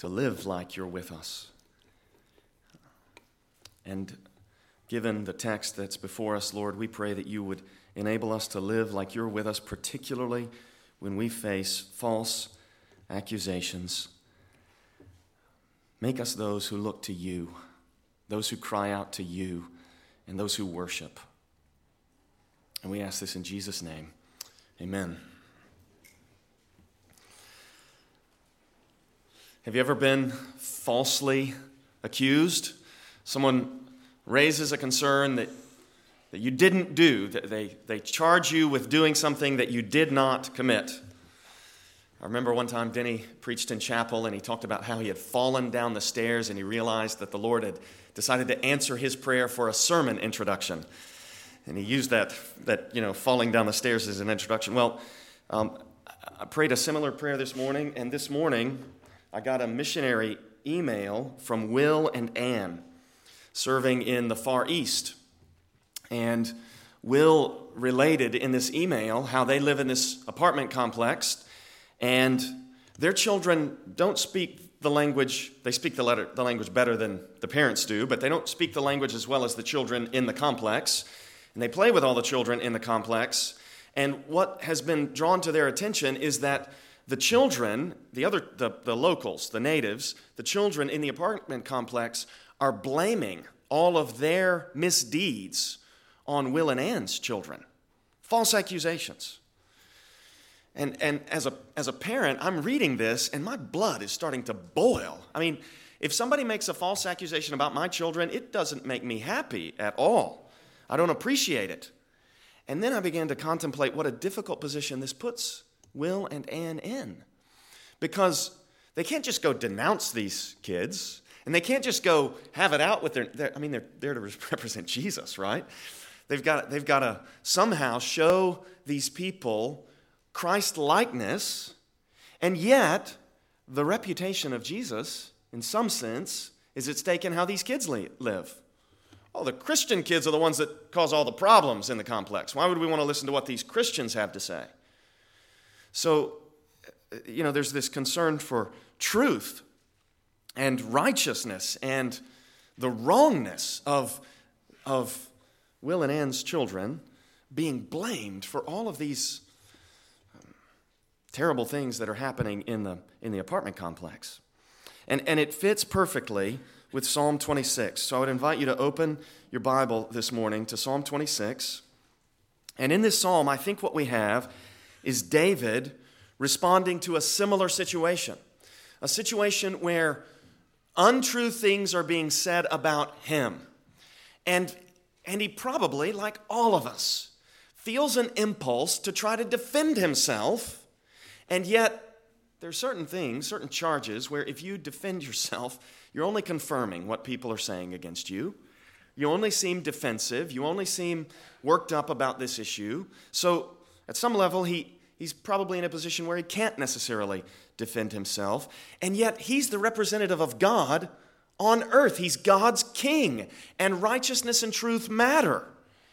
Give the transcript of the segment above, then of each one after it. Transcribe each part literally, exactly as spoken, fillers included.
to live like you're with us. And given the text that's before us, Lord, we pray that you would enable us to live like you're with us, particularly when we face false accusations. Make us those who look to you, those who cry out to you, and those who worship. And we ask this in Jesus' name. Amen. Have you ever been falsely accused? Someone raises a concern that, that you didn't do, that they, they charge you with doing something that you did not commit. I remember one time Denny preached in chapel and he talked about how he had fallen down the stairs and he realized that the Lord had decided to answer his prayer for a sermon introduction. And he used that, that you know, falling down the stairs as an introduction. Well, um, I prayed a similar prayer this morning, and this morning I got a missionary email from Will and Ann serving in the Far East. And Will related in this email how they live in this apartment complex, and their children don't speak the language. They speak the, letter, the language better than the parents do, but they don't speak the language as well as the children in the complex. And they play with all the children in the complex. And what has been drawn to their attention is that the children, the other, the, the locals, the natives, the children in the apartment complex are blaming all of their misdeeds on Will and Ann's children. False accusations. And and as a as a parent, I'm reading this and my blood is starting to boil. I mean, if somebody makes a false accusation about my children, it doesn't make me happy at all. I don't appreciate it. And then I began to contemplate what a difficult position this puts Will and Ann in. Because they can't just go denounce these kids, and they can't just go have it out with their, their I mean, they're there to represent Jesus, right? They've got, they've got to somehow show these people Christ-likeness, and yet the reputation of Jesus, in some sense, is at stake in how these kids live. Oh, the Christian kids are the ones that cause all the problems in the complex. Why would we want to listen to what these Christians have to say? So, you know, there's this concern for truth and righteousness and the wrongness of, of Will and Ann's children being blamed for all of these um, terrible things that are happening in the in the apartment complex. And, and it fits perfectly with Psalm twenty-six. So I would invite you to open your Bible this morning to Psalm twenty-six. And in this psalm, I think what we have is David responding to a similar situation. A situation where untrue things are being said about him. And, and he probably, like all of us, feels an impulse to try to defend himself. And yet, there are certain things, certain charges, where if you defend yourself, you're only confirming what people are saying against you. You only seem defensive. You only seem worked up about this issue. So, at some level, he, he's probably in a position where he can't necessarily defend himself. And yet, he's the representative of God on earth. He's God's king, and righteousness and truth matter.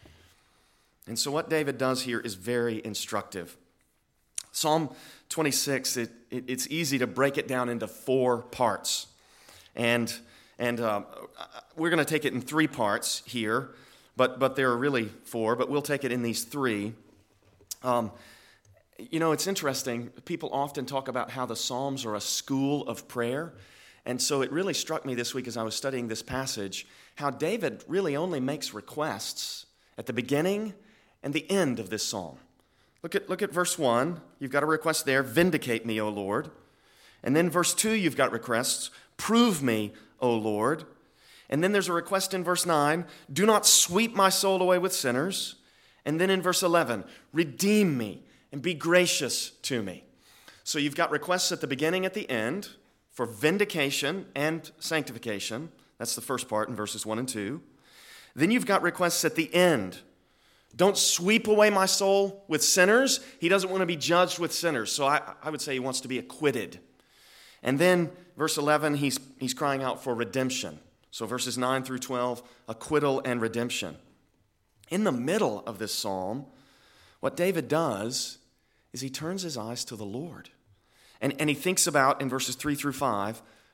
And so what David does here is very instructive. Psalm twenty-six, it, it, it's easy to break it down into four parts. And, and uh, we're going to take it in three parts here, but, but there are really four, but we'll take it in these three. Um, you know, it's interesting. People often talk about how the Psalms are a school of prayer. And so it really struck me this week as I was studying this passage, how David really only makes requests at the beginning and the end of this psalm. Look at, look at verse one. You've got a request there, vindicate me, O Lord. And then verse two, you've got requests, prove me, O Lord. And then there's a request in verse nine, do not sweep my soul away with sinners. And then in verse eleven, redeem me and be gracious to me. So you've got requests at the beginning, at the end, for vindication and sanctification. That's the first part in verses one and two. Then you've got requests at the end. Don't sweep away my soul with sinners. He doesn't want to be judged with sinners. So I, I would say he wants to be acquitted. And then verse eleven, he's, he's crying out for redemption. So verses nine through twelve, acquittal and redemption. In the middle of this psalm, what David does is he turns his eyes to the Lord. And, and he thinks about, in verses three through five,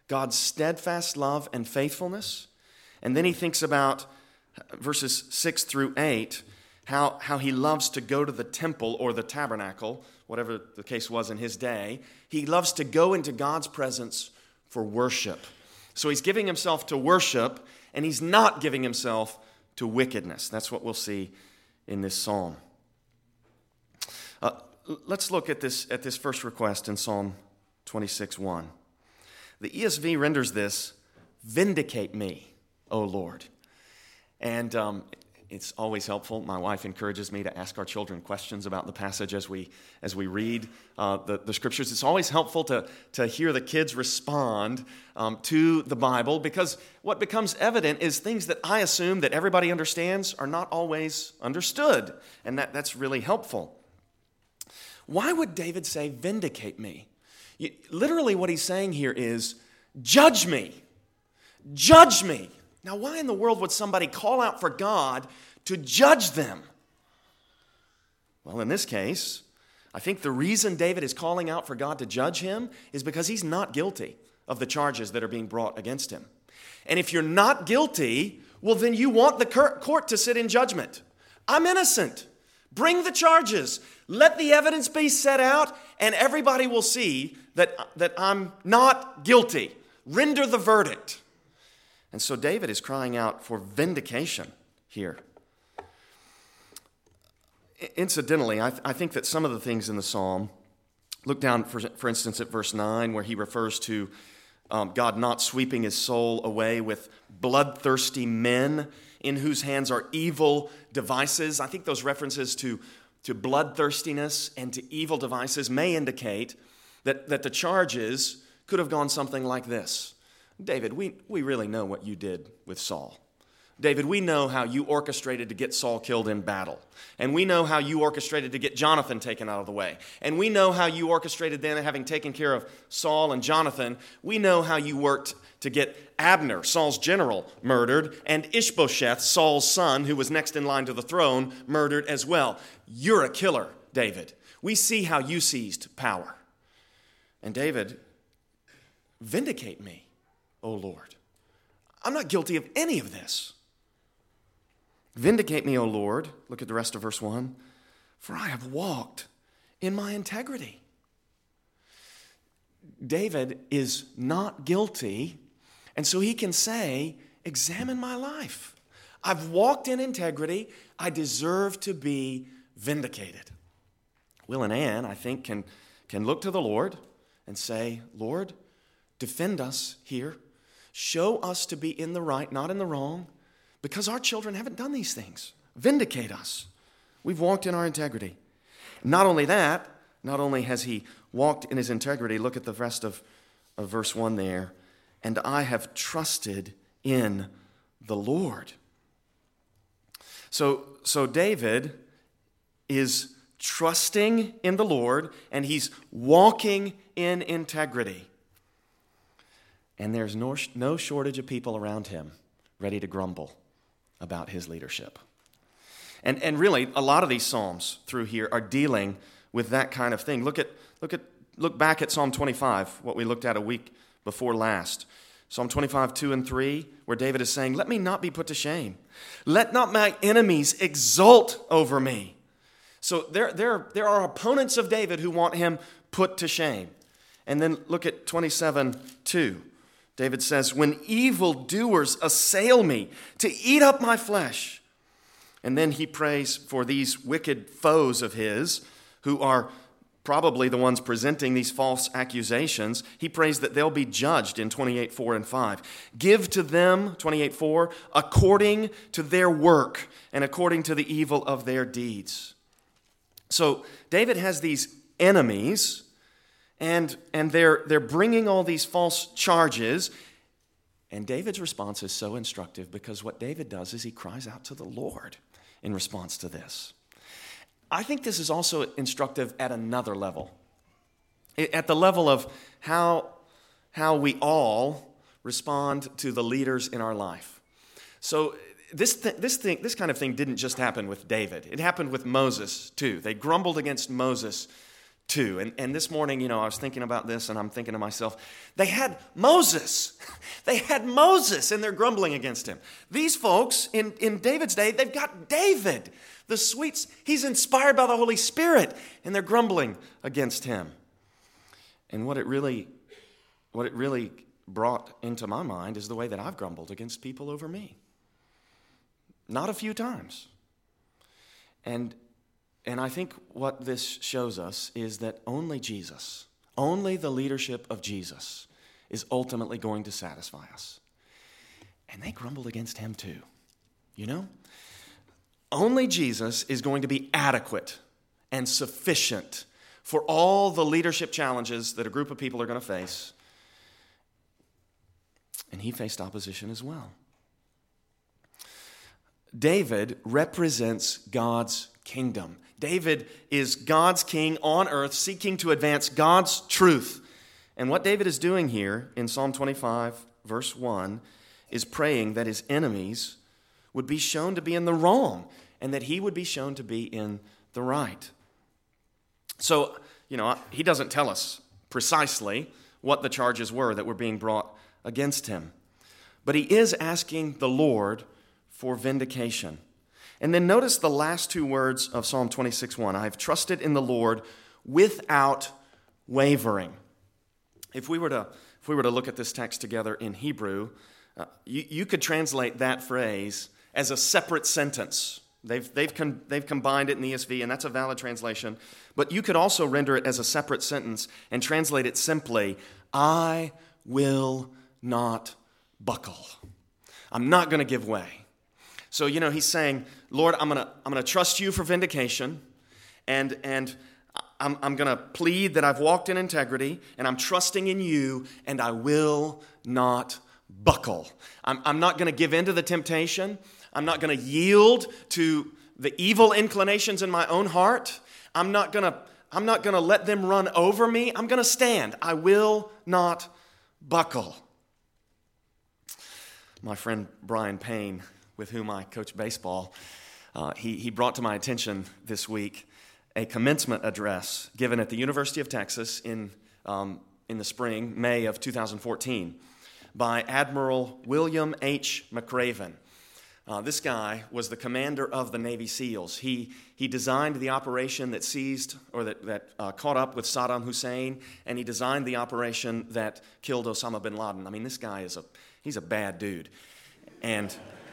God's steadfast love and faithfulness. And then he thinks about verses six through eight, how, how he loves to go to the temple or the tabernacle, whatever the case was in his day. He loves to go into God's presence for worship. So he's giving himself to worship, and he's not giving himself to wickedness. That's what we'll see in this psalm. Uh, let's look at this, at this first request in Psalm twenty-six one. The E S V renders this, "Vindicate me, O Lord." And um, it's always helpful. My wife encourages me to ask our children questions about the passage as we as we read uh, the, the scriptures. It's always helpful to, to hear the kids respond um, to the Bible, because what becomes evident is things that I assume that everybody understands are not always understood. And that, that's really helpful. Why would David say, "Vindicate me"? You, literally what he's saying here is, judge me. Judge me. Now, why in the world would somebody call out for God to judge them? Well, in this case, I think the reason David is calling out for God to judge him is because he's not guilty of the charges that are being brought against him. And if you're not guilty, well, then you want the court to sit in judgment. I'm innocent. Bring the charges. Let the evidence be set out, and everybody will see that, that I'm not guilty. Render the verdict. And so David is crying out for vindication here. Incidentally, I, th- I think that some of the things in the psalm, look down, for, for instance, at verse nine, where he refers to um, God not sweeping his soul away with bloodthirsty men in whose hands are evil devices. I think those references to, to bloodthirstiness and to evil devices may indicate that, that the charges could have gone something like this. David, we, we really know what you did with Saul. David, we know how you orchestrated to get Saul killed in battle. And we know how you orchestrated to get Jonathan taken out of the way. And we know how you orchestrated then, having taken care of Saul and Jonathan, we know how you worked to get Abner, Saul's general, murdered, and Ishbosheth, Saul's son, who was next in line to the throne, murdered as well. You're a killer, David. We see how you seized power. And David, vindicate me, O Lord. I'm not guilty of any of this. Vindicate me, O Lord. Look at the rest of verse one. For I have walked in my integrity. David is not guilty, and so he can say, examine my life. I've walked in integrity. I deserve to be vindicated. Will and Ann, I think, can, can look to the Lord and say, Lord, defend us here. Show us to be in the right, not in the wrong, because our children haven't done these things. Vindicate us. We've walked in our integrity. Not only that, not only has he walked in his integrity, look at the rest of, of verse one there, and I have trusted in the Lord. So, so David is trusting in the Lord, and he's walking in integrity. And there's no, no shortage of people around him ready to grumble about his leadership. And, and really, a lot of these psalms through here are dealing with that kind of thing. Look at, look at, look back at Psalm twenty-five, what we looked at a week before last. Psalm twenty-five, two and three, where David is saying, let me not be put to shame. Let not my enemies exult over me. So there, there, there are opponents of David who want him put to shame. And then look at twenty-seven, two. David says, when evildoers assail me to eat up my flesh. And then he prays for these wicked foes of his who are probably the ones presenting these false accusations. He prays that they'll be judged in twenty-eight, four and five. Give to them, twenty-eight, four, according to their work and according to the evil of their deeds. So David has these enemies, and, and they're, they're bringing all these false charges. And David's response is so instructive, because what David does is he cries out to the Lord in response to this. I think this is also instructive at another level, at the level of how, how we all respond to the leaders in our life. So this, th- this, thing, this kind of thing didn't just happen with David. It happened with Moses too. They grumbled against Moses too. And, and this morning, you know, I was thinking about this, and I'm thinking to myself, they had Moses. They had Moses, and they're grumbling against him. These folks, in, in David's day, they've got David, the sweets. He's inspired by the Holy Spirit, and they're grumbling against him. And what it really, what it really brought into my mind is the way that I've grumbled against people over me. Not a few times. And And I think what this shows us is that only Jesus, only the leadership of Jesus is ultimately going to satisfy us. And they grumbled against him too, you know? Only Jesus is going to be adequate and sufficient for all the leadership challenges that a group of people are going to face. And he faced opposition as well. David represents God's kingdom. David is God's king on earth, seeking to advance God's truth. And what David is doing here in Psalm twenty-five, verse one, is praying that his enemies would be shown to be in the wrong and that he would be shown to be in the right. So, you know, he doesn't tell us precisely what the charges were that were being brought against him. But he is asking the Lord for vindication. And then notice the last two words of Psalm twenty-six one. I have trusted in the Lord without wavering. If we were to, if we were to look at this text together in Hebrew, uh, you, you could translate that phrase as a separate sentence. They've, they've, con, they've combined it in the E S V, and that's a valid translation. But you could also render it as a separate sentence and translate it simply, I will not buckle. I'm not going to give way. So, you know, he's saying, Lord, I'm going to I'm going to trust you for vindication, and and I'm, I'm going to plead that I've walked in integrity, and I'm trusting in you, and I will not buckle. I'm, I'm not going to give in to the temptation. I'm not going to yield to the evil inclinations in my own heart. I'm not going to I'm not going to let them run over me. I'm going to stand. I will not buckle. My friend Brian Payne, with whom I coach baseball, uh, he, he brought to my attention this week a commencement address given at the University of Texas in, um, in the spring, May of two thousand fourteen, by Admiral William H. McRaven. Uh, this guy was the commander of the Navy SEALs. He, he designed the operation that seized, or that, that uh, caught up with Saddam Hussein, and he designed the operation that killed Osama bin Laden. I mean, this guy is a, he's a bad dude. And...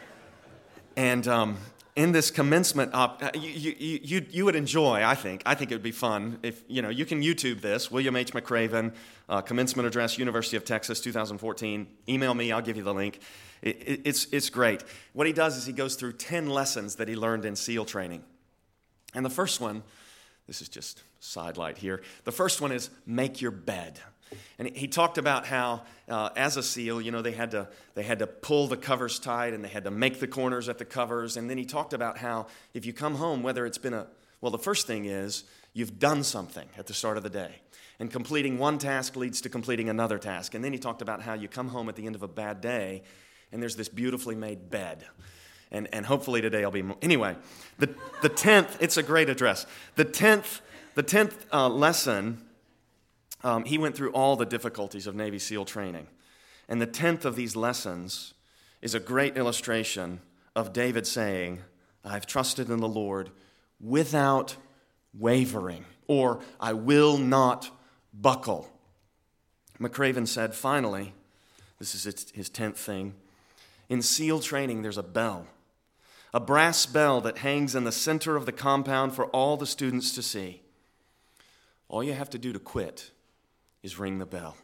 And um, in this commencement, op- you, you, you, you would enjoy, I think, I think it would be fun if, you know, you can YouTube this, William H. McRaven, uh, commencement address, University of Texas, two thousand fourteen. Email me, I'll give you the link. It, it, it's, it's great. What he does is he goes through ten lessons that he learned in SEAL training. And the first one, this is just sidelight here, the first one is make your bed. And he talked about how, uh, as a SEAL, you know, they had to they had to pull the covers tight and they had to make the corners at the covers. And then he talked about how if you come home, whether it's been a, well, the first thing is you've done something at the start of the day. And completing one task leads to completing another task. And then he talked about how you come home at the end of a bad day and there's this beautifully made bed. And and hopefully today I'll be, more, anyway, the the tenth, it's a great address. The tenth, the tenth uh, lesson, Um, he went through all the difficulties of Navy SEAL training. And the tenth of these lessons is a great illustration of David saying, I've trusted in the Lord without wavering, or I will not buckle. McRaven said, finally, this is his tenth thing, in SEAL training there's a bell, a brass bell that hangs in the center of the compound for all the students to see. All you have to do to quit is ring the bell.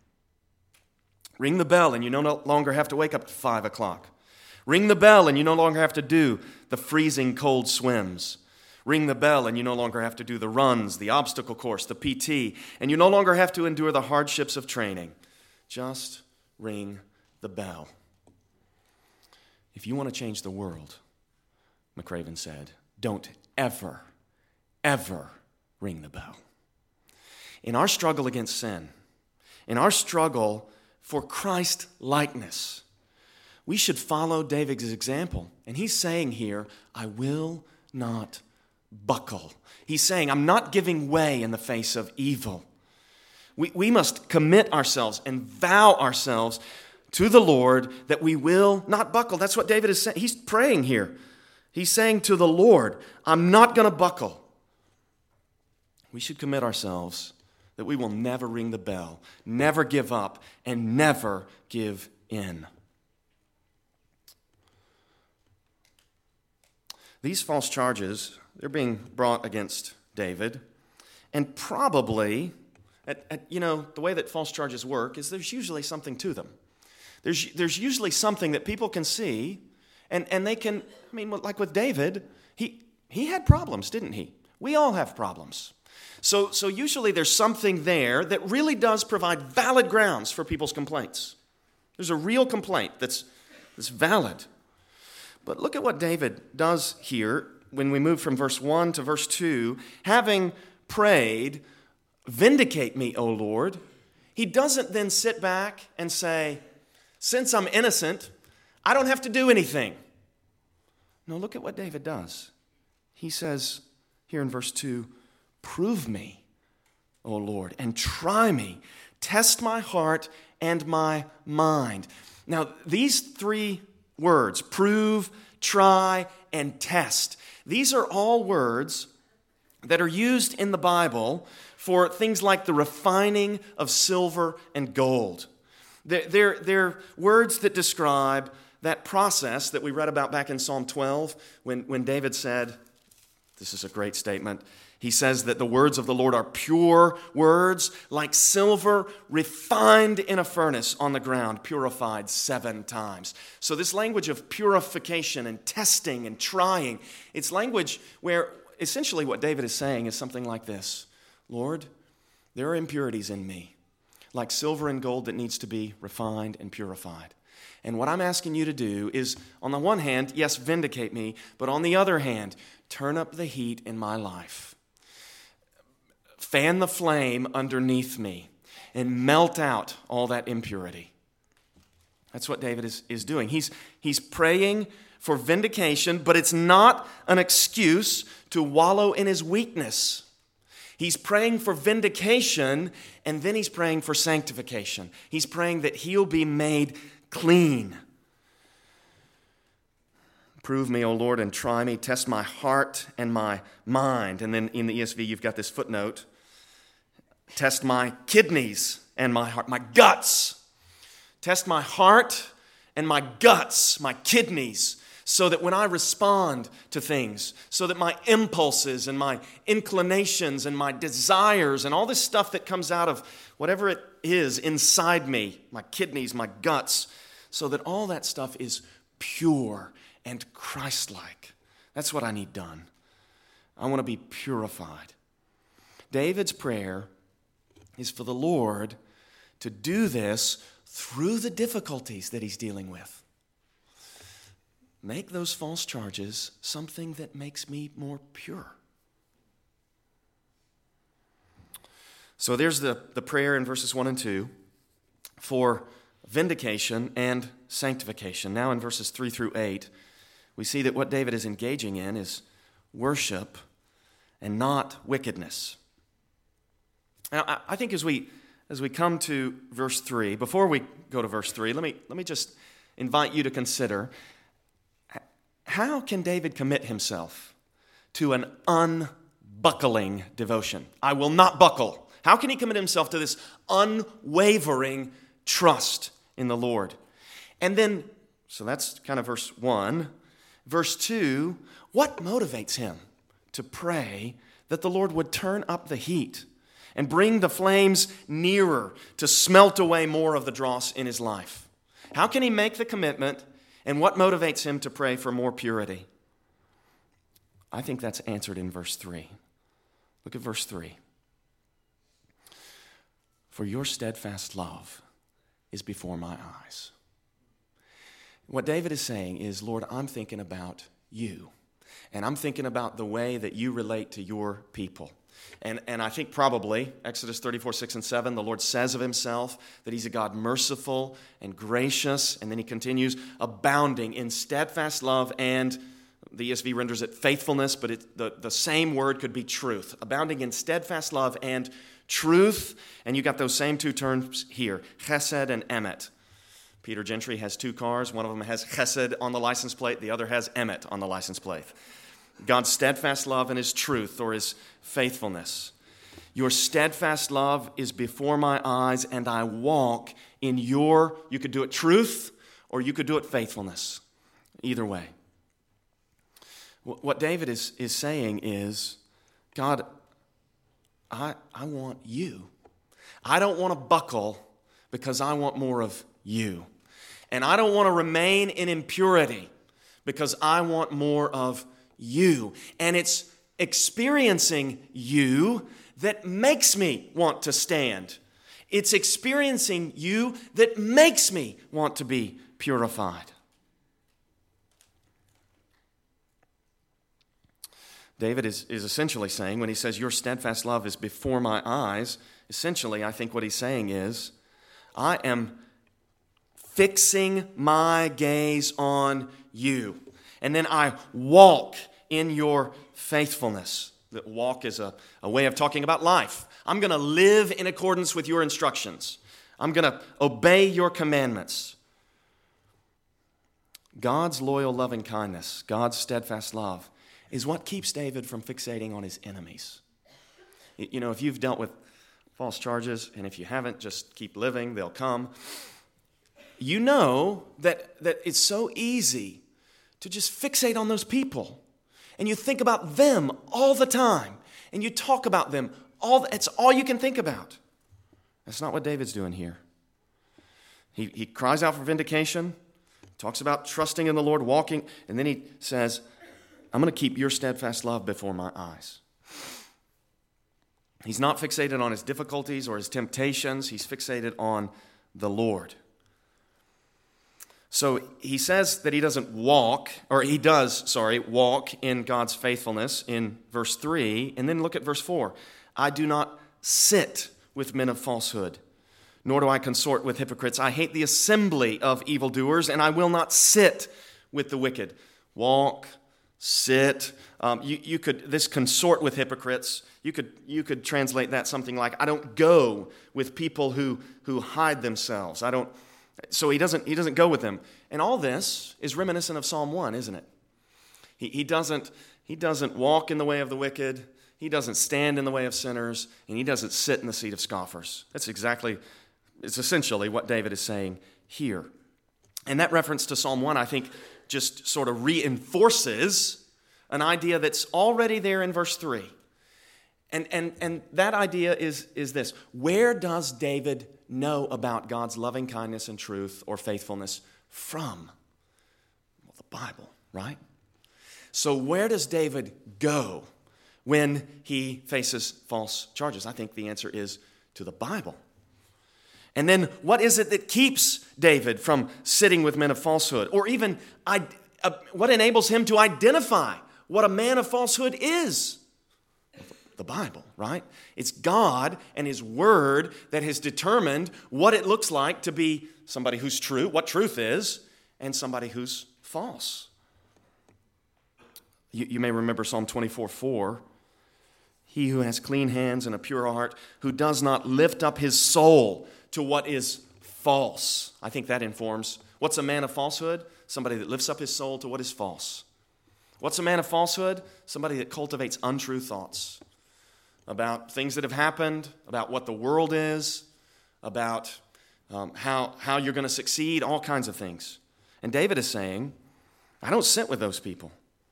Ring the bell and you no longer have to wake up at five o'clock. Ring the bell and you no longer have to do the freezing cold swims. Ring the bell and you no longer have to do the runs, the obstacle course, the P T, and you no longer have to endure the hardships of training. Just ring the bell. If you want to change the world, McRaven said, don't ever, ever ring the bell. In our struggle against sin, in our struggle for Christ-likeness, we should follow David's example. And he's saying here, I will not buckle. He's saying, I'm not giving way in the face of evil. We, we must commit ourselves and vow ourselves to the Lord that we will not buckle. That's what David is saying. He's praying here. He's saying to the Lord, I'm not going to buckle. We should commit ourselves that we will never ring the bell, never give up, and never give in. These false charges, they're being brought against David, and probably, at, at, you know, the way that false charges work is there's usually something to them. There's, there's usually something that people can see, and, and they can, I mean, like with David, he, he had problems, didn't he? We all have problems. So, so usually there's something there that really does provide valid grounds for people's complaints. There's a real complaint that's, that's valid. But look at what David does here when we move from verse one to verse two. Having prayed, vindicate me, O Lord. He doesn't then sit back and say, since I'm innocent, I don't have to do anything. No, look at what David does. He says here in verse two, prove me, O Lord, and try me. Test my heart and my mind. Now, these three words, prove, try, and test, these are all words that are used in the Bible for things like the refining of silver and gold. They're, they're, they're words that describe that process that we read about back in Psalm twelve when, when David said, this is a great statement, he says that the words of the Lord are pure words, like silver refined in a furnace on the ground, purified seven times. So this language of purification and testing and trying, it's language where essentially what David is saying is something like this. Lord, there are impurities in me, like silver and gold that needs to be refined and purified. And what I'm asking you to do is, on the one hand, yes, vindicate me, but on the other hand, turn up the heat in my life. Fan the flame underneath me and melt out all that impurity. That's what David is, is doing. He's, he's praying for vindication, but it's not an excuse to wallow in his weakness. He's praying for vindication, and then he's praying for sanctification. He's praying that he'll be made clean. Prove me, O Lord, and try me. Test my heart and my mind. And then in the E S V, you've got this footnote. Test my kidneys and my heart, my guts. Test my heart and my guts, my kidneys, so that when I respond to things, so that my impulses and my inclinations and my desires and all this stuff that comes out of whatever it is inside me, my kidneys, my guts, so that all that stuff is pure and Christ-like. That's what I need done. I want to be purified. David's prayer is for the Lord to do this through the difficulties that he's dealing with. Make those false charges something that makes me more pure. So there's the, the prayer in verses one and two for vindication and sanctification. Now in verses three through eight, we see that what David is engaging in is worship and not wickedness. Now, I think as we as we come to verse three, before we go to verse three, let me let me just invite you to consider, how can David commit himself to an unbuckling devotion? I will not buckle. How can he commit himself to this unwavering trust in the Lord? And then, so that's kind of verse one. Verse two, what motivates him to pray that the Lord would turn up the heat and bring the flames nearer to smelt away more of the dross in his life? How can he make the commitment, and what motivates him to pray for more purity? I think that's answered in verse three. Look at verse three. For your steadfast love is before my eyes. What David is saying is, Lord, I'm thinking about you, and I'm thinking about the way that you relate to your people. And, and I think probably, Exodus thirty-four, six and seven, the Lord says of himself that he's a God merciful and gracious, and then he continues, abounding in steadfast love and The E S V renders it faithfulness, but it, the, the same word could be truth. Abounding in steadfast love and truth. And you got those same two terms here, chesed and emet. Peter Gentry has two cars. One of them has chesed on the license plate. The other has emet on the license plate. God's steadfast love and his truth, or his faithfulness. Your steadfast love is before my eyes, and I walk in your, you could do it truth, or you could do it faithfulness. Either way. What David is, is saying is, God, I, I want you. I don't want to buckle because I want more of you. And I don't want to remain in impurity because I want more of you. And it's experiencing you that makes me want to stand. It's experiencing you that makes me want to be purified. David is, is essentially saying, when he says, your steadfast love is before my eyes, essentially, I think what he's saying is, I am fixing my gaze on you. And then I walk in your faithfulness. That walk is a, a way of talking about life. I'm going to live in accordance with your instructions. I'm going to obey your commandments. God's loyal loving kindness, God's steadfast love, is what keeps David from fixating on his enemies. You know, if you've dealt with false charges, and if you haven't, just keep living, they'll come. You know that, that it's so easy to just fixate on those people. And you think about them all the time. And you talk about them. all. It's all you can think about. That's not what David's doing here. He, he cries out for vindication, talks about trusting in the Lord, walking, and then he says, I'm going to keep your steadfast love before my eyes. He's not fixated on his difficulties or his temptations. He's fixated on the Lord. So he says that he doesn't walk, or he does, sorry, walk in God's faithfulness in verse three. And then look at verse four. I do not sit with men of falsehood, nor do I consort with hypocrites. I hate the assembly of evildoers, and I will not sit with the wicked. Walk, sit. Um, you, you could, this consort with hypocrites, you could, you could translate that something like, I don't go with people who, who hide themselves. I don't, so he doesn't, he doesn't go with them. And all this is reminiscent of Psalm one, isn't it? He, he doesn't, he doesn't walk in the way of the wicked. He doesn't stand in the way of sinners, and he doesn't sit in the seat of scoffers. That's exactly, it's essentially what David is saying here. And that reference to Psalm one, I think, just sort of reinforces an idea that's already there in verse three. And, and, and that idea is, is this. Where does David know about God's loving kindness and truth or faithfulness from? Well, the Bible, right? So where does David go when he faces false charges? I think the answer is to the Bible. And then what is it that keeps David from sitting with men of falsehood? Or even uh, what enables him to identify what a man of falsehood is? The Bible, right? It's God and his word that has determined what it looks like to be somebody who's true, what truth is, and somebody who's false. You, you may remember Psalm twenty-four four. He who has clean hands and a pure heart, who does not lift up his soul to what is false. I think that informs. What's a man of falsehood? Somebody that lifts up his soul to what is false. What's a man of falsehood? Somebody that cultivates untrue thoughts about things that have happened, about what the world is, about um, how, how you're going to succeed, all kinds of things. And David is saying, I don't sit with those people.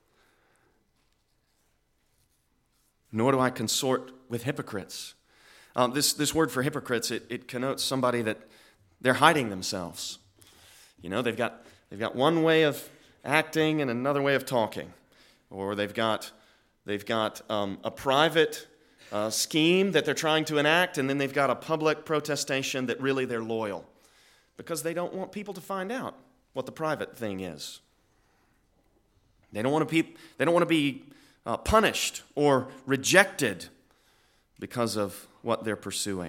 Nor do I consort with hypocrites. Um, this, this word for hypocrites, it, it connotes somebody that they're hiding themselves. You know, they've got, they've got one way of acting and another way of talking. Or they've got, they've got um, a private uh, scheme that they're trying to enact, and then they've got a public protestation that really they're loyal. Because they don't want people to find out what the private thing is. They don't want to be, they don't want to be uh, punished or rejected because of what they're pursuing.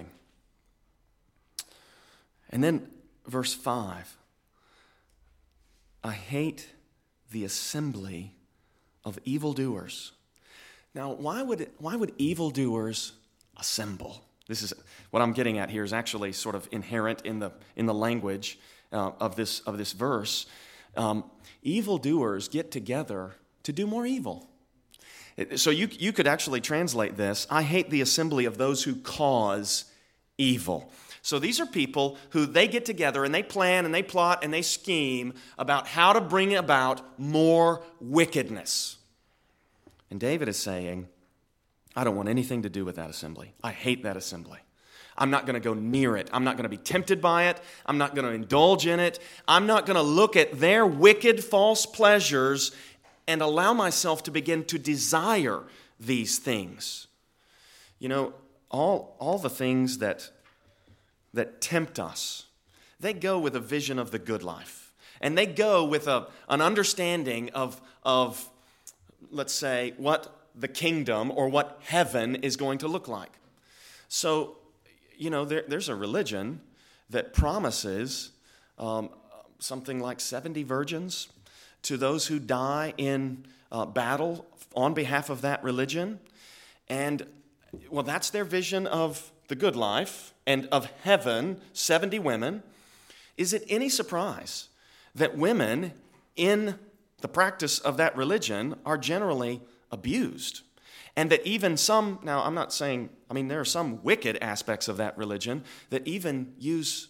And then verse five. I hate the assembly of evildoers. Now, why would why would evildoers assemble? This is what I'm getting at here is actually sort of inherent in the in the language uh, of this of this verse. Um, evildoers get together to do more evil. So you you could actually translate this: I hate the assembly of those who cause evil. So these are people who they get together and they plan and they plot and they scheme about how to bring about more wickedness. And David is saying, I don't want anything to do with that assembly. I hate that assembly. I'm not going to go near it. I'm not going to be tempted by it. I'm not going to indulge in it. I'm not going to look at their wicked false pleasures and allow myself to begin to desire these things. You know, all, all the things that, that tempt us, they go with a vision of the good life. And they go with a, an understanding of, of, let's say, what the kingdom or what heaven is going to look like. So, you know, there, there's a religion that promises um, something like seventy virgins to those who die in uh, battle on behalf of that religion. And, well, that's their vision of the good life and of heaven, seventy women. Is it any surprise that women in the practice of that religion are generally abused? And that even some, now I'm not saying, I mean, there are some wicked aspects of that religion that even use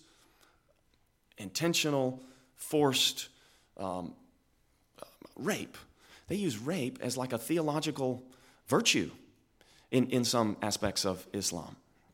intentional, forced um, rape. They use rape as like a theological virtue in, in some aspects of Islam.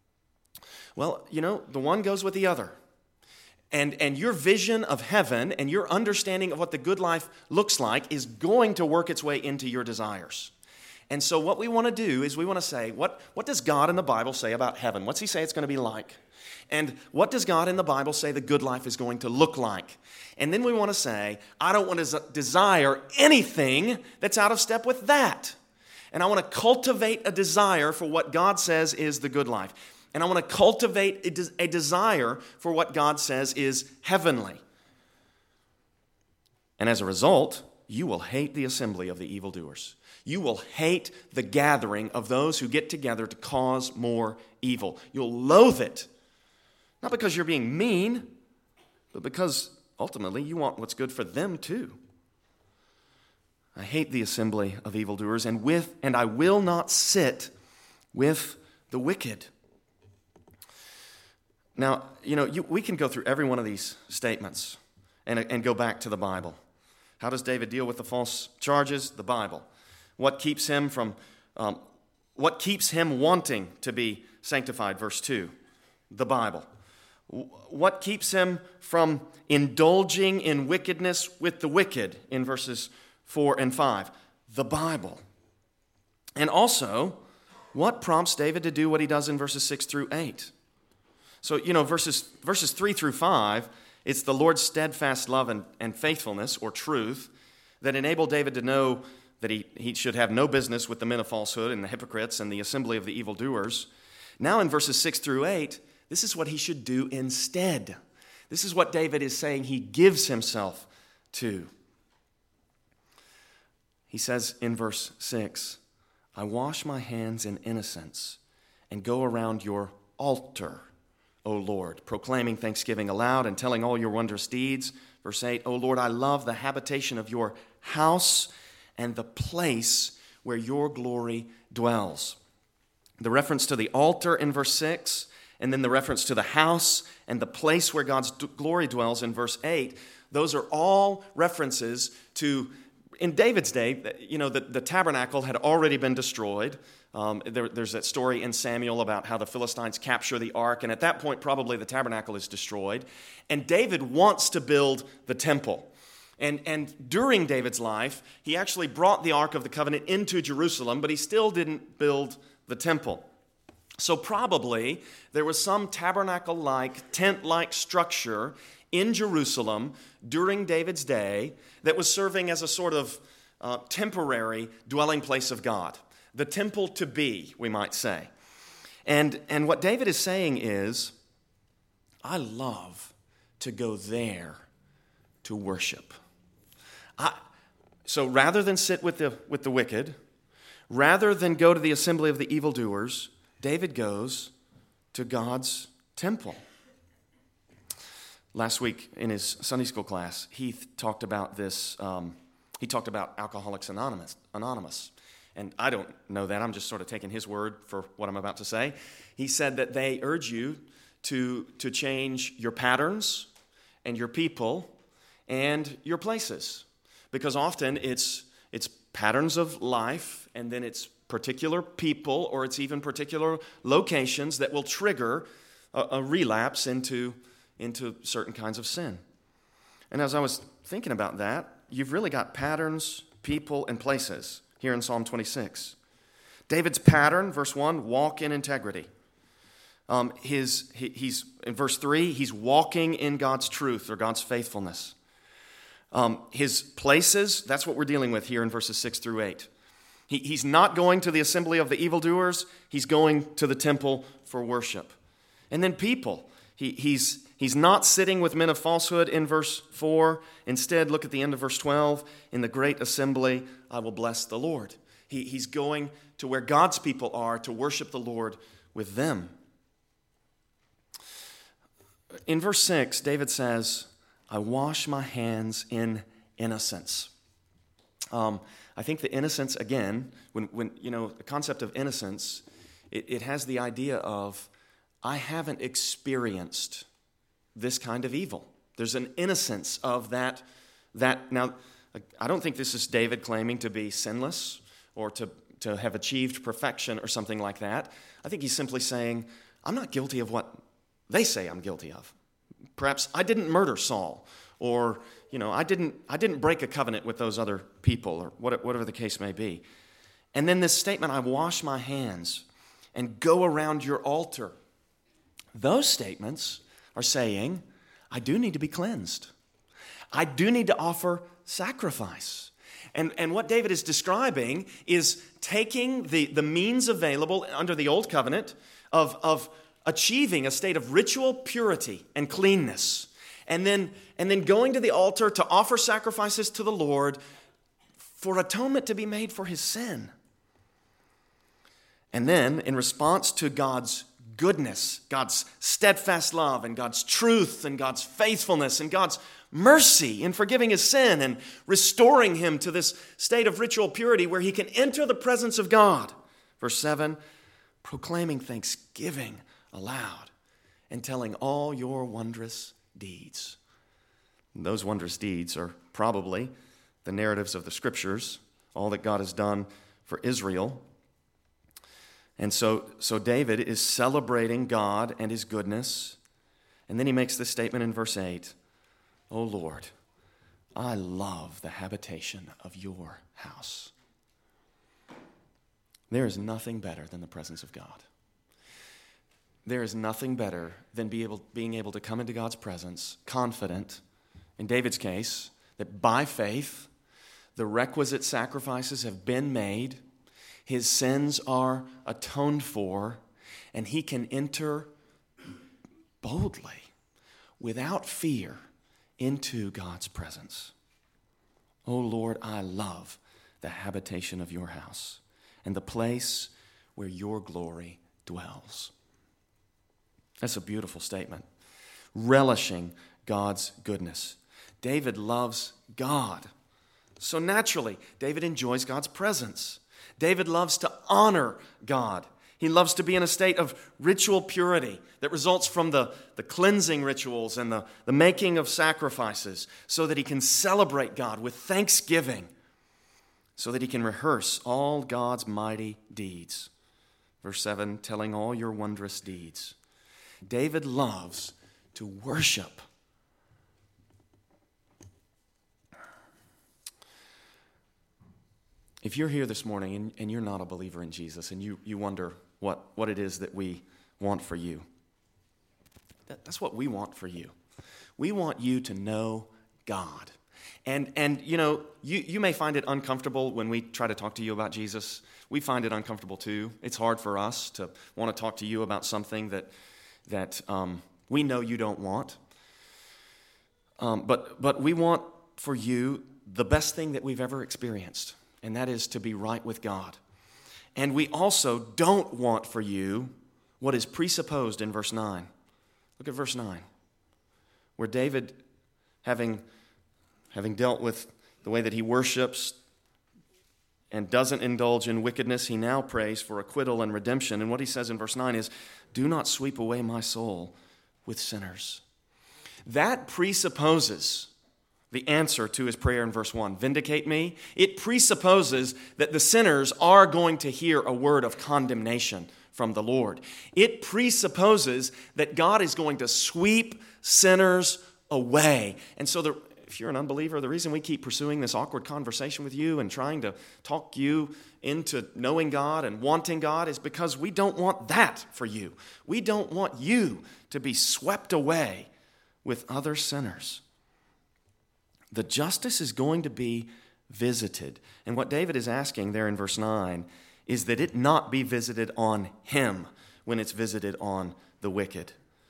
Well, you know, the one goes with the other. And, and your vision of heaven and your understanding of what the good life looks like is going to work its way into your desires. And so what we want to do is we want to say, what, what does God in the Bible say about heaven? What's he say it's going to be like? And what does God in the Bible say the good life is going to look like? And then we want to say, I don't want to desire anything that's out of step with that. And I want to cultivate a desire for what God says is the good life. And I want to cultivate a, de- a desire for what God says is heavenly. And as a result, you will hate the assembly of the evildoers. You will hate the gathering of those who get together to cause more evil. You'll loathe it. Not because you're being mean, but because ultimately you want what's good for them too. I hate the assembly of evildoers, and with and I will not sit with the wicked. Now, you know, you, we can go through every one of these statements and, and go back to the Bible. How does David deal with the false charges? The Bible. What keeps him from, um, what keeps him wanting to be sanctified? Verse two, the Bible. What keeps him from indulging in wickedness with the wicked in verses four and five? The Bible. And also, what prompts David to do what he does in verses six through eight? So, you know, verses verses three through five, it's the Lord's steadfast love and, and faithfulness, or truth, that enable David to know that he, he should have no business with the men of falsehood and the hypocrites and the assembly of the evildoers. Now in verses six through eight, this is what he should do instead. This is what David is saying he gives himself to. He says in verse six, I wash my hands in innocence and go around your altar, O Lord, proclaiming thanksgiving aloud and telling all your wondrous deeds. Verse eight, O Lord, I love the habitation of your house and the place where your glory dwells. The reference to the altar in verse six, and then the reference to the house and the place where God's d- glory dwells in verse eight, those are all references to, in David's day, you know, the, the tabernacle had already been destroyed. Um, there, there's that story in Samuel about how the Philistines capture the ark, and at that point, probably the tabernacle is destroyed. And David wants to build the temple. And, and during David's life, he actually brought the Ark of the Covenant into Jerusalem, but he still didn't build the temple. So probably there was some tabernacle-like, tent-like structure in Jerusalem during David's day that was serving as a sort of uh, temporary dwelling place of God. The temple to be, we might say. And, and what David is saying is, I love to go there to worship. I, So rather than sit with the, with the wicked, rather than go to the assembly of the evildoers, David goes to God's temple. Last week in his Sunday school class, Heath talked about this. Um, he talked about Alcoholics Anonymous, Anonymous. And I don't know that. I'm just sort of taking his word for what I'm about to say. He said that they urge you to, to change your patterns and your people and your places. Because often it's it's patterns of life, and then it's particular people, or it's even particular locations that will trigger a, a relapse into, into certain kinds of sin. And as I was thinking about that, you've really got patterns, people, and places here in Psalm twenty-six. David's pattern, verse one, walk in integrity. Um, his he, he's in verse three, he's walking in God's truth or God's faithfulness. Um, his places, that's what we're dealing with here in verses six through eight. He, he's not going to the assembly of the evildoers. He's going to the temple for worship. And then people. He, he's, he's not sitting with men of falsehood in verse four. Instead, look at the end of verse twelve. In the great assembly, I will bless the Lord. He, he's going to where God's people are to worship the Lord with them. In verse six, David says, I wash my hands in innocence. Um, I think the innocence, again, when, when you know, the concept of innocence, it, it has the idea of, I haven't experienced this kind of evil. There's an innocence of that. That now, I don't think this is David claiming to be sinless or to, to have achieved perfection or something like that. I think he's simply saying, I'm not guilty of what they say I'm guilty of. Perhaps I didn't murder Saul, or you know, I didn't I didn't break a covenant with those other people, or whatever the case may be. And then this statement, I wash my hands and go around your altar. Those statements are saying, I do need to be cleansed. I do need to offer sacrifice. And, and what David is describing is taking the, the means available under the Old Covenant of, of achieving a state of ritual purity and cleanness, and then, and then going to the altar to offer sacrifices to the Lord for atonement to be made for his sin. And then, in response to God's goodness, God's steadfast love, and God's truth, and God's faithfulness, and God's mercy in forgiving his sin and restoring him to this state of ritual purity where he can enter the presence of God. Verse seven, proclaiming thanksgiving aloud and telling all your wondrous deeds. And those wondrous deeds are probably the narratives of the Scriptures, all that God has done for Israel. And so, so David is celebrating God and his goodness. And then he makes this statement in verse eight, O Lord, I love the habitation of your house. There is nothing better than the presence of God. There is nothing better than be able, being able to come into God's presence, confident, in David's case, that by faith, the requisite sacrifices have been made, his sins are atoned for, and he can enter boldly, without fear, into God's presence. Oh Lord, I love the habitation of your house and the place where your glory dwells. That's a beautiful statement. Relishing God's goodness. David loves God. So naturally, David enjoys God's presence. David loves to honor God. He loves to be in a state of ritual purity that results from the, the cleansing rituals and the, the making of sacrifices so that he can celebrate God with thanksgiving, so that he can rehearse all God's mighty deeds. Verse seven, telling all your wondrous deeds. David loves to worship. If you're here this morning and, and you're not a believer in Jesus and you, you wonder what, what it is that we want for you, that, that's what we want for you. We want you to know God. And, and you know, you, you may find it uncomfortable when we try to talk to you about Jesus. We find it uncomfortable too. It's hard for us to want to talk to you about something that, that um, we know you don't want. Um, but, but we want for you the best thing that we've ever experienced, and that is to be right with God. And we also don't want for you what is presupposed in verse nine. Look at verse nine, where David, having, having dealt with the way that he worships and doesn't indulge in wickedness, he now prays for acquittal and redemption. And what he says in verse nine is, do not sweep away my soul with sinners. That presupposes the answer to his prayer in verse one, vindicate me. It presupposes that the sinners are going to hear a word of condemnation from the Lord. It presupposes that God is going to sweep sinners away. And so the, if you're an unbeliever, the reason we keep pursuing this awkward conversation with you and trying to talk you into knowing God and wanting God is because we don't want that for you. We don't want you to be swept away with other sinners. The justice is going to be visited. And what David is asking there in verse nine is that it not be visited on him when it's visited on the wicked.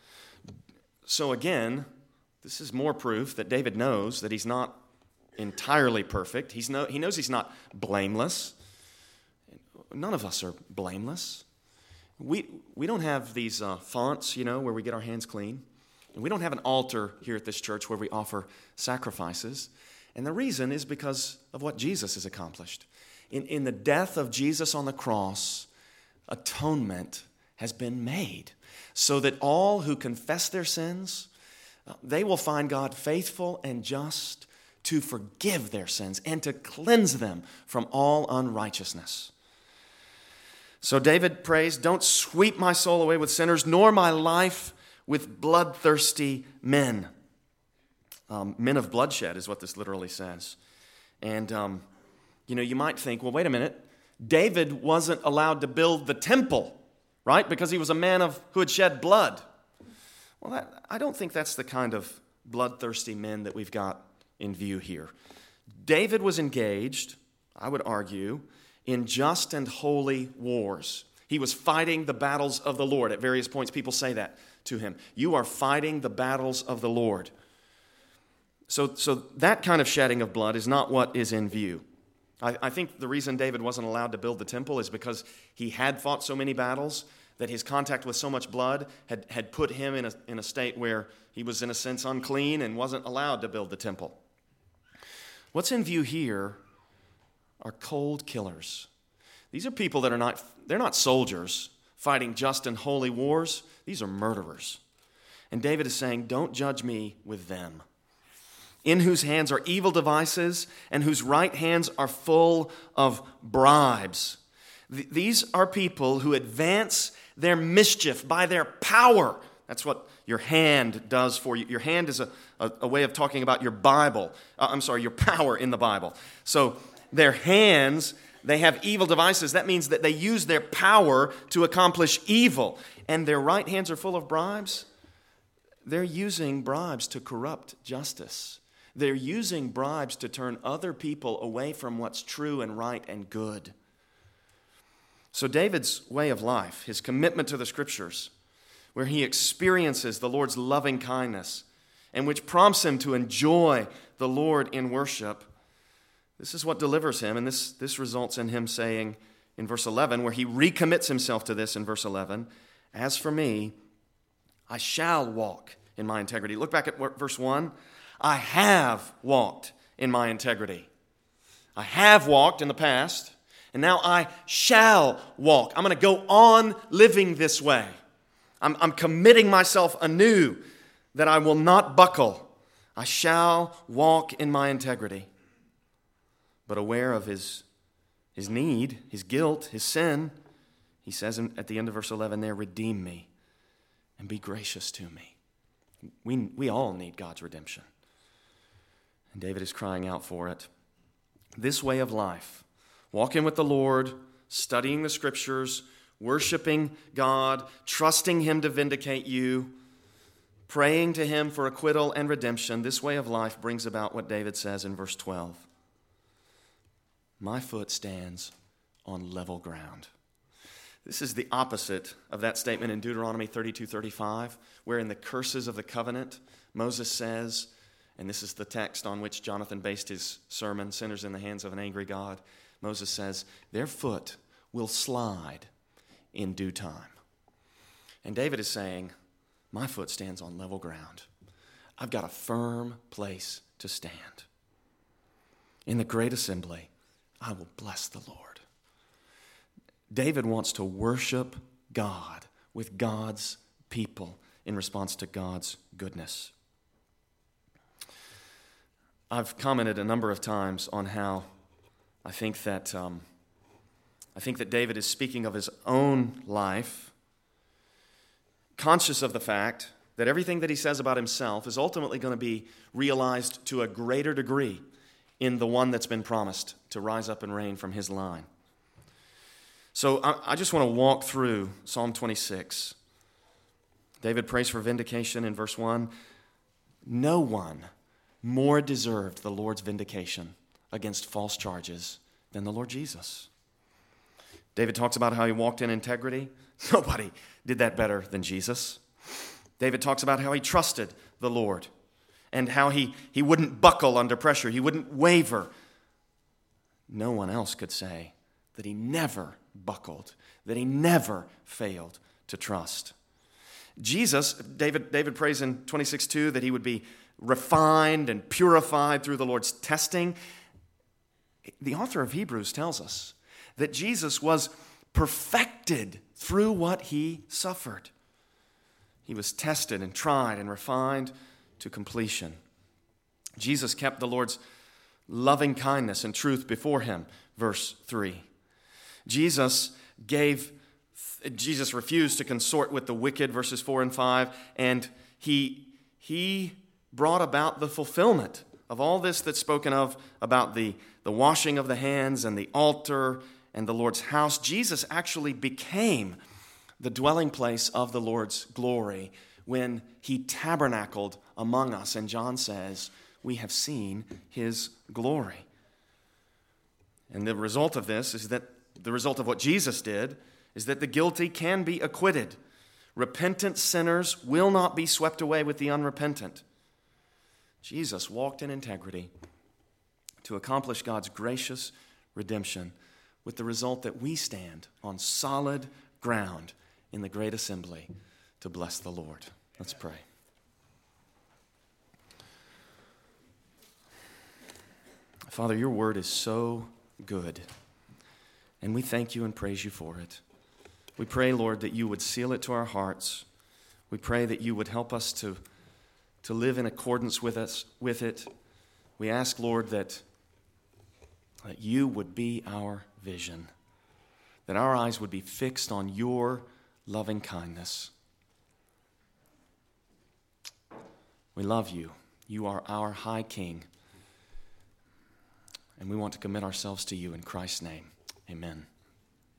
So again, this is more proof that David knows that he's not entirely perfect. He's no, he knows he's not blameless. None of us are blameless. We, we don't have these uh, fonts, you know, where we get our hands clean. And we don't have an altar here at this church where we offer sacrifices. And the reason is because of what Jesus has accomplished. In, in the death of Jesus on the cross, atonement has been made so that all who confess their sins, they will find God faithful and just to forgive their sins and to cleanse them from all unrighteousness. So David prays, don't sweep my soul away with sinners, nor my life with bloodthirsty men. Um, men of bloodshed is what this literally says. And, um, you know, you might think, well, wait a minute. David wasn't allowed to build the temple, right? Because he was a man of who had shed blood. Well, that, I don't think that's the kind of bloodthirsty men that we've got in view here. David was engaged, I would argue, in just and holy wars. He was fighting the battles of the Lord. At various points, people say that to him. You are fighting the battles of the Lord. So, so that kind of shedding of blood is not what is in view. I, I think the reason David wasn't allowed to build the temple is because he had fought so many battles that his contact with so much blood had, had put him in a, in a state where he was, in a sense, unclean and wasn't allowed to build the temple. What's in view here are cold killers. These are people that are not, they're not soldiers fighting just and holy wars. These are murderers. And David is saying, don't judge me with them, in whose hands are evil devices and whose right hands are full of bribes. Th- these are people who advance their mischief by their power. That's what your hand does for you. Your hand is a, a, a way of talking about your Bible. Uh, I'm sorry, your power in the Bible. So their hands, they have evil devices. That means that they use their power to accomplish evil. And their right hands are full of bribes. They're using bribes to corrupt justice. They're using bribes to turn other people away from what's true and right and good. So David's way of life, his commitment to the Scriptures, where he experiences the Lord's loving kindness and which prompts him to enjoy the Lord in worship, this is what delivers him, and this, this results in him saying in verse eleven, where he recommits himself to this in verse eleven, as for me, I shall walk in my integrity. Look back at verse one. I have walked in my integrity. I have walked in the past, and now I shall walk. I'm going to go on living this way. I'm, I'm committing myself anew that I will not buckle. I shall walk in my integrity. But aware of his, his need, his guilt, his sin, he says at the end of verse eleven there, redeem me and be gracious to me. We, we all need God's redemption. And David is crying out for it. This way of life, walking with the Lord, studying the Scriptures, worshiping God, trusting Him to vindicate you, praying to Him for acquittal and redemption, this way of life brings about what David says in verse twelve. My foot stands on level ground. This is the opposite of that statement in Deuteronomy thirty-two thirty-five, where in the curses of the covenant, Moses says, and this is the text on which Jonathan based his sermon, Sinners in the Hands of an Angry God. Moses says, their foot will slide in due time. And David is saying, my foot stands on level ground. I've got a firm place to stand. In the great assembly, I will bless the Lord. David wants to worship God with God's people in response to God's goodness. I've commented a number of times on how I think that um, I think that David is speaking of his own life, conscious of the fact that everything that he says about himself is ultimately going to be realized to a greater degree in the one that's been promised to rise up and reign from his line. So I, I just want to walk through Psalm twenty-six. David prays for vindication in verse one. No one more deserved the Lord's vindication against false charges than the Lord Jesus. David talks about how he walked in integrity. Nobody did that better than Jesus. David talks about how he trusted the Lord and how he, he wouldn't buckle under pressure. He wouldn't waver. No one else could say that he never buckled, that he never failed to trust. Jesus, David, David prays in twenty-six two that he would be refined and purified through the Lord's testing. The author of Hebrews tells us that Jesus was perfected through what he suffered. He was tested and tried and refined to completion. Jesus kept the Lord's loving kindness and truth before him, verse three. Jesus gave, Jesus refused to consort with the wicked, verses four and five, and he, he brought about the fulfillment of all this that's spoken of about the, the washing of the hands and the altar and the Lord's house. Jesus actually became the dwelling place of the Lord's glory when he tabernacled among us. And John says, we have seen his glory. And the result of this is that the result of what Jesus did is that the guilty can be acquitted. Repentant sinners will not be swept away with the unrepentant. Jesus walked in integrity to accomplish God's gracious redemption, with the result that we stand on solid ground in the great assembly to bless the Lord. Let's pray. Father, your word is so good, and we thank you and praise you for it. We pray, Lord, that you would seal it to our hearts. We pray that you would help us to, to live in accordance with us with it. We ask, Lord, that, that you would be our vision, that our eyes would be fixed on your loving kindness. We love you. You are our high King, and we want to commit ourselves to you in Christ's name. Amen.